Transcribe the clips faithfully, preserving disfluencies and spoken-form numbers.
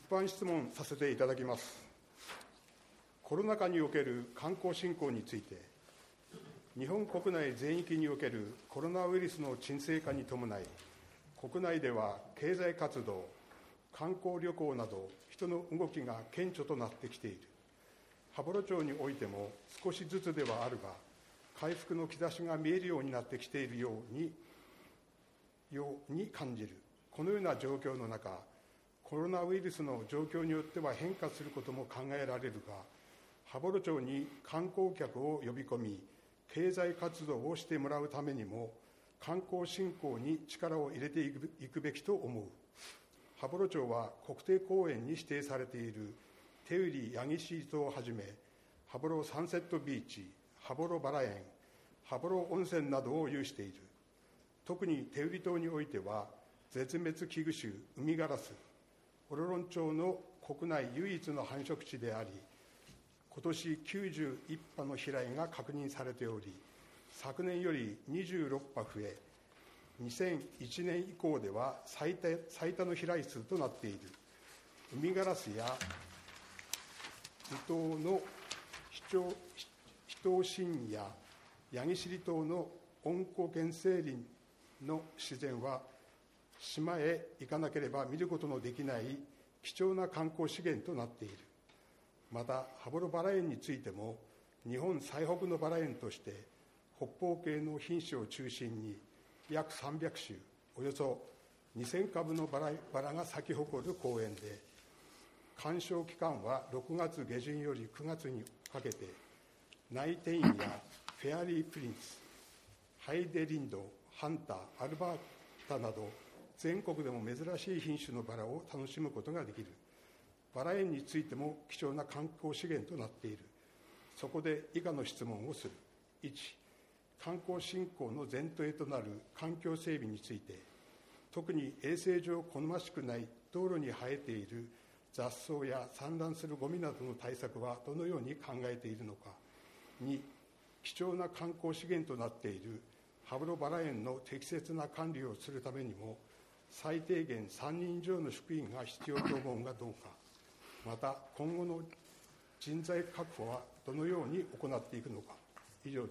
般質問させていただきます。コロナ禍における観光振興について、日本国内全域におけるコロナウイルスの沈静化に伴い、国内では経済活動、観光旅行など人の動きが顕著となってきている。羽幌町においても少しずつではあるが、回復の兆しが見えるようになってきているように、ように感じる。このような状況の中、コロナウイルスの状況によっては変化することも考えられるが、羽幌町に観光客を呼び込み、経済活動をしてもらうためにも、観光振興に力を入れていく、いくべきと思う。羽幌町は国定公園に指定されている手売八木シートをはじめ、羽幌サンセットビーチ、羽幌バラ園、羽幌温泉などを有している。特に手売島においては、絶滅危惧種ウミガラス、オロロン町の国内唯一の繁殖地であり、今年きゅうじゅういち羽の飛来が確認されており、昨年よりにじゅうろく羽増え、にせんいちねん以降では最多、最多の飛来数となっている。ウミガラスや離島の秘湯深や八木尻島の温湖原生林の自然は、島へ行かなければ見ることのできない貴重な観光資源となっている。また、羽幌バラ園についても、日本最北のバラ園として、北方系の品種を中心に、約さんびゃく種、およそにせん株のバラ、バラが咲き誇る公園で、鑑賞期間はろくがつ下旬よりくがつにかけて、ナイテインやフェアリープリンス、ハイデリンド、ハンター、アルバータなど、全国でも珍しい品種のバラを楽しむことができる。バラ園についても貴重な観光資源となっている。そこで以下の質問をする。いち、観光振興の前提となる環境整備について、特に衛生上好ましくない道路に生えている雑草や散乱するゴミなどの対策はどのように考えているのか。に、貴重な観光資源となっている羽幌バラ園の適切な管理をするためにも、最低限さんにん以上の職員が必要と思うがどうか。また、今後の人材確保はどのように行っていくのか。以上です。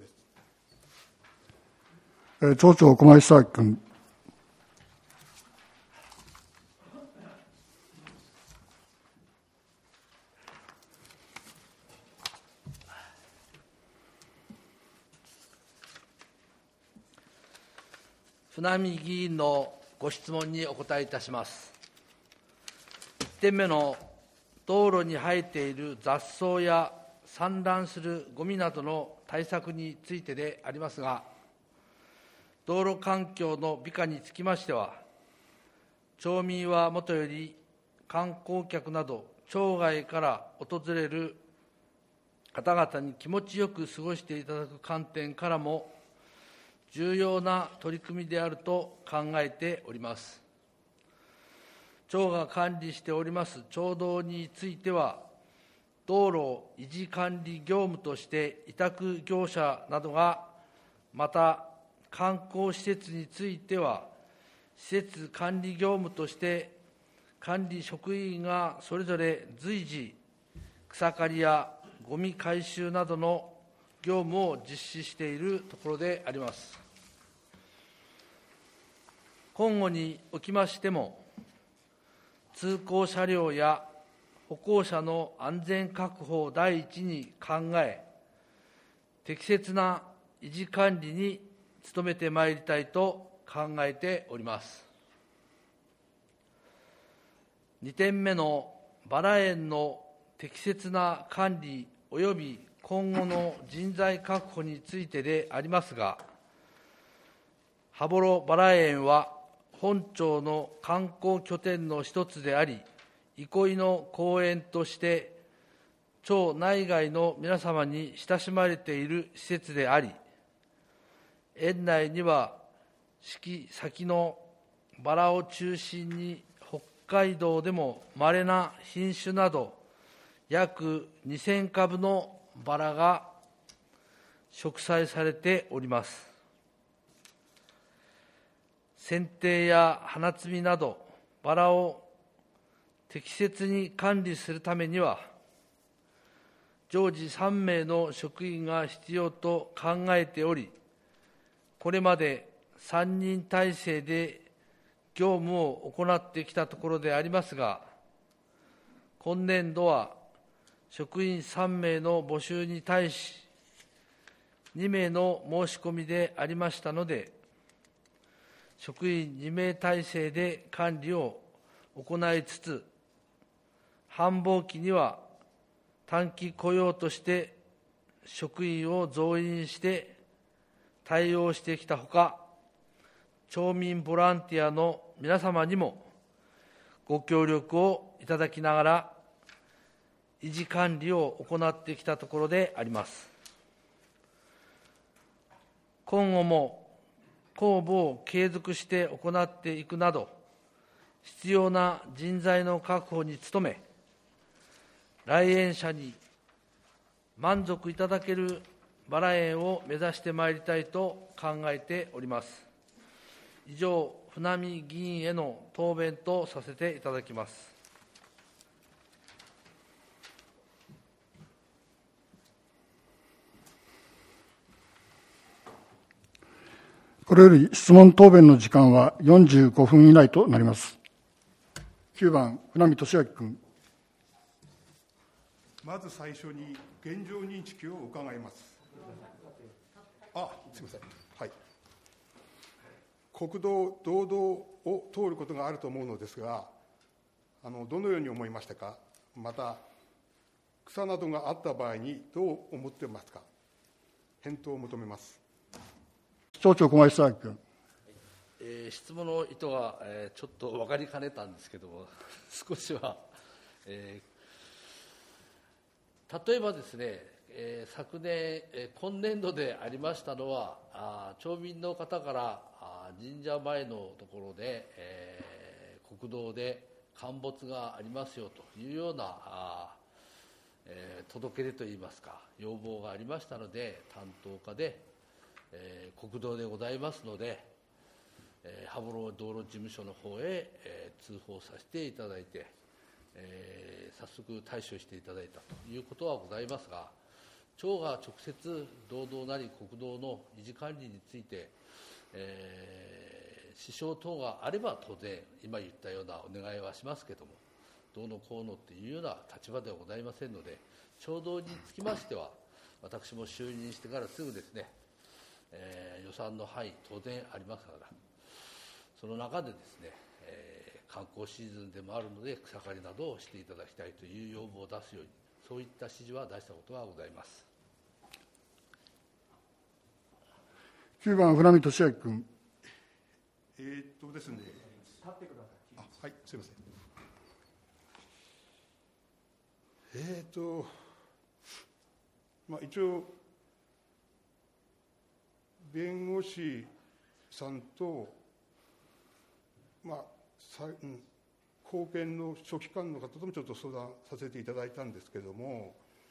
えー、町長、駒石崎君。 船見議員のご質問にお答えいたします。いってんめの道路に生えている雑草や散乱するゴミなどの対策についてでありますが、道路環境の美化につきましては、町民はもとより観光客など町外から訪れる方々に気持ちよく過ごしていただく観点からも重要な取り組みであると考えております。町が管理しております町道については、道路維持管理業務として委託業者などが、また観光施設については、施設管理業務として管理職員がそれぞれ随時、草刈りやゴミ回収などの業務を実施しているところであります。今後におきましても、通行車両や歩行者の安全確保を第一に考え、適切な維持管理に努めてまいりたいと考えております。にてんめのバラ園の適切な管理及び今後の人材確保についてでありますが、羽幌バラ園は本町の観光拠点の一つであり、憩いの公園として町内外の皆様に親しまれている施設であり、園内には四季咲きのバラを中心に北海道でも稀な品種など約にせん株のバラが植栽されております。剪定や花摘みなどバラを適切に管理するためには、常時さんめいの職員が必要と考えており、これまでさんにん体制で業務を行ってきたところでありますが、今年度は職員さんめいの募集に対し、にめいの申し込みでありましたので、職員にめい体制で管理を行いつつ、繁忙期には短期雇用として職員を増員して対応してきたほか、町民ボランティアの皆様にもご協力をいただきながら、維持管理を行ってきたところであります。今後も公募を継続して行っていくなど、必要な人材の確保に努め、来園者に満足いただけるバラ園を目指してまいりたいと考えております。以上、船見議員への答弁とさせていただきます。 これより質問答弁の時間はよんじゅうごふん以内となります。きゅうばん、船見俊明君。 まず最初に現状認識を伺います。あ、すみません。はい。国道、道道を通ることがあると思うのですが、あのどのように思いましたか。また、草などがあった場合にどう思っていますか。返答を求めます。 町長、小林明君。 えー、質問の意図が、えー、ちょっと分かりかねたんですけども、少しは、えー、例えばですね、えー、昨年、えー、今年度でありましたのは、あ町民の方からあ神社前のところで、えー、国道で陥没がありますよというようなあ、えー、届け出といいますか、要望がありましたので、担当課で、えー、国道でございますので、えー、羽幌道路事務所の方へ、えー、通報させていただいて、えー、早速対処していただいたということはございますが、町が直接道道なり国道の維持管理について、えー、支障等があれば当然今言ったようなお願いはしますけれども、どうのこうのというような立場ではございませんので、町道につきましては私も就任してからすぐですね、えー、予算の範囲当然ありますから、その中でですね、えー、観光シーズンでもあるので草刈りなどをしていただきたいという要望を出すように、そういった指示は出したことはございます。 きゅうばん、船見俊明君。 えー、っとですね、立ってください。あ、はい、すみません。えー、っと、まあ、一応弁護士さんと、まあさうん、公検の書記官の方ともちょっと相談させていただいたんですけれども、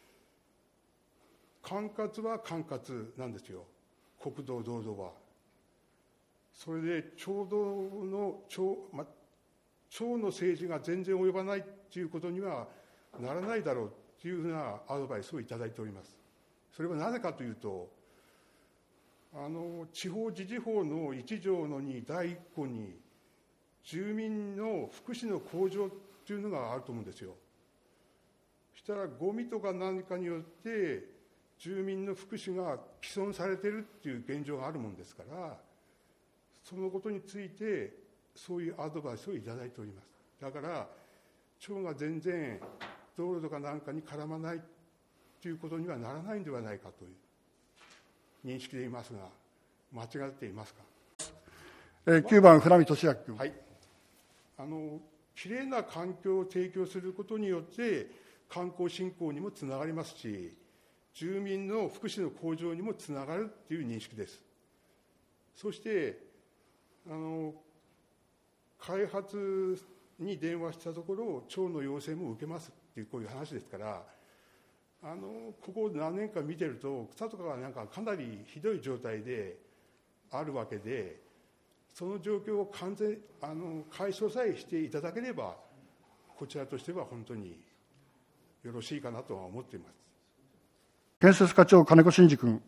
管轄は管轄なんですよ、国道、道道は。それで町道の町、ま、町の政治が全然及ばないということにはならないだろうというふうなアドバイスをいただいております。それはなぜかというと、あの地方自治法のいち条のにだいいっ項に住民の福祉の向上というのがあると思うんですよ。そしたらゴミとか何かによって住民の福祉が毀損されているっていう現状があるもんですから、そのことについてそういうアドバイスをいただいております。だから町が全然道路とかなんかに絡まないということにはならないんではないかという認識でいますが、間違っていますか。 えー、きゅうばん、船見俊明君。 はい。あのきれいな環境を提供することによって観光振興にもつながりますし、住民の福祉の向上にもつながるという認識です。そしてあの開発に電話したところ、町の要請も受けますっていう、こういう話ですから、あのここ何年か見てると草とかがなんかかなりひどい状態であるわけで、その状況を完全あの解消さえしていただければこちらとしては本当によろしいかなとは思っています。 建設課長、金子真二君。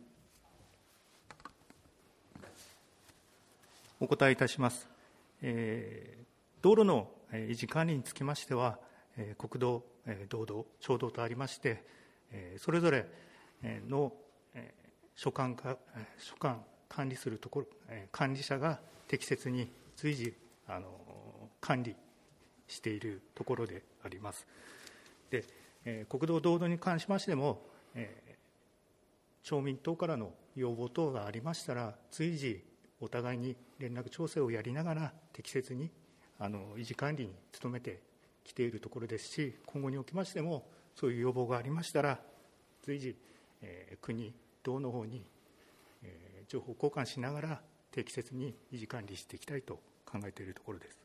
お答えいたします。えー、道路の維持管理につきましては、えー、国道、えー、道道、町道とありまして、えー、それぞれの、えー、所管か所管管理するところ、えー、管理者が適切に随時あの管理しているところであります。で、えー、国道道道に関しましても、えー、町民等からの要望等がありましたら、随時お互いに連絡調整をやりながら適切にあの維持管理に努めてきているところですし、今後におきましてもそういう要望がありましたら随時、えー、国、道の方に、えー、情報交換しながら適切に維持管理していきたいと考えているところです。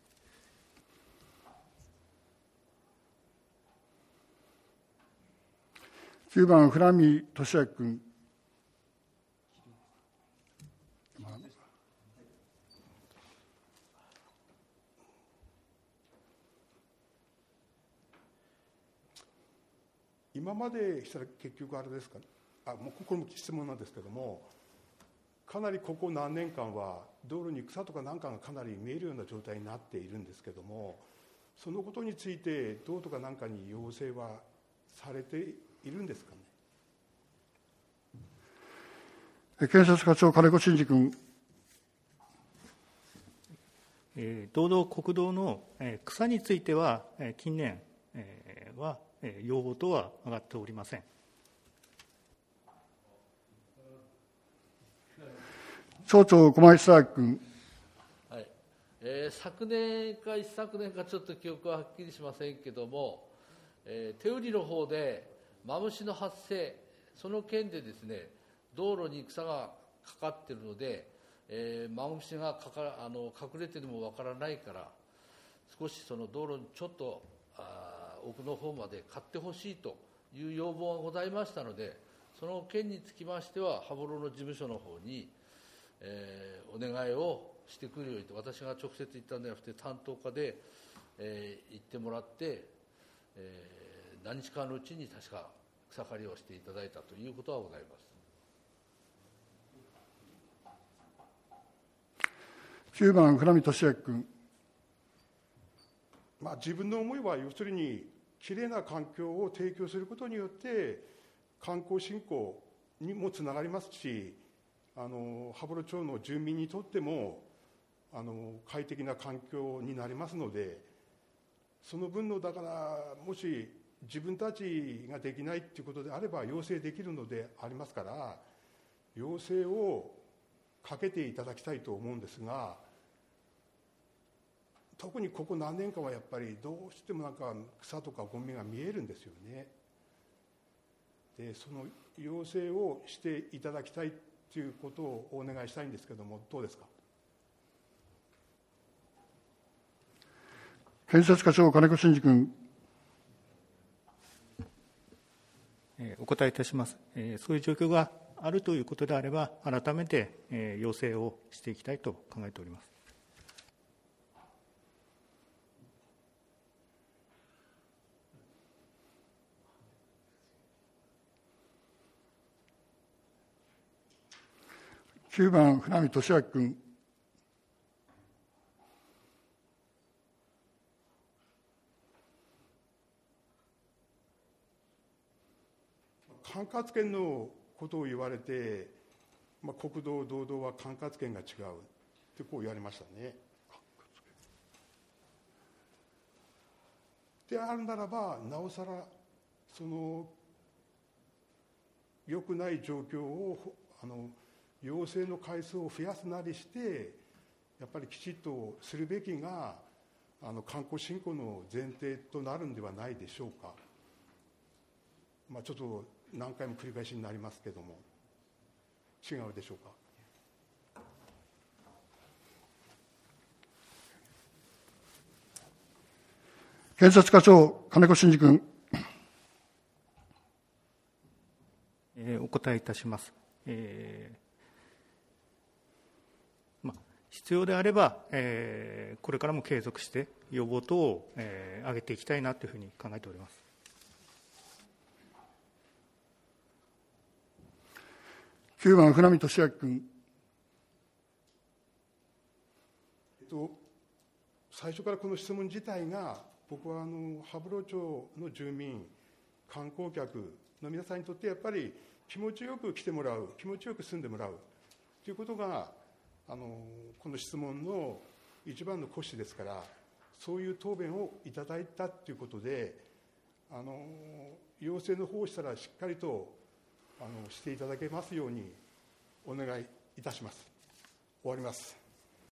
きゅうばん、船見俊明君。 今までしたら結局あれですか、あもうこれも質問なんですけども、かなりここ何年間は道路に草とかなんかがかなり見えるような状態になっているんですけども、そのことについて道とかなんかに要請はされているんですかね。 建設課長、金子真二君。 えー、道道、国道の、えー、草については、えー、近年、えー、は要望とは上がっておりません。 町長、駒井久明君。 はい、えー、昨年か一昨年かちょっと記憶ははっきりしませんけども、えー、手売りの方でマムシの発生、その件でですね、道路に草がかかっているので、えー、マムシがかかあの隠れてるのもわからないから、少しその道路にちょっとあ奥の方まで買ってほしいという要望がございましたので、その件につきましては羽幌の事務所の方に、えー、お願いをしてくるようにと、私が直接言ったんではなくて担当課で、えー、言ってもらって、えー、何日間のうちに確か草刈りをしていただいたということはございます。 きゅうばん、船見俊明君。 まあ、自分の思いは要するにきれいな環境を提供することによって観光振興にもつながりますし、あの羽幌町の住民にとってもあの快適な環境になりますので、その分のだからもし自分たちができないということであれば要請できるのでありますから、要請をかけていただきたいと思うんですが、特にここ何年かはやっぱりどうしてもなんか草とかゴミが見えるんですよね。でその要請をしていただきたいということをお願いしたいんですけども、どうですか。 建設課長、金子真二君。 えー、お答えいたします。えー、そういう状況があるということであれば、改めて、えー、要請をしていきたいと考えております。 きゅうばん、船見俊明君。 管轄権のことを言われて、まあ、国道、道道は管轄権が違うってこう言われましたね。であるならば、なおさらその良くない状況をあの要請の回数を増やすなりして、やっぱりきちっとするべきがあの観光振興の前提となるんではないでしょうか。まあ、ちょっと何回も繰り返しになりますけども、違うでしょうか。 建設課長、金子真二君。 えー、お答えいたします。えーま、 必要であれば、えー、これからも継続して要望等を、えー、上げていきたいなというふうに考えております。 きゅうばん、船見俊明君。 えっと、最初からこの質問自体が、僕はあの羽幌町の住民、観光客の皆さんにとってやっぱり気持ちよく来てもらう、気持ちよく住んでもらうということが、あのこの質問の一番の骨子ですから、そういう答弁をいただいたということで、あの要請の方をしたらしっかりとあのしていただけますようにお願いいたします。終わります。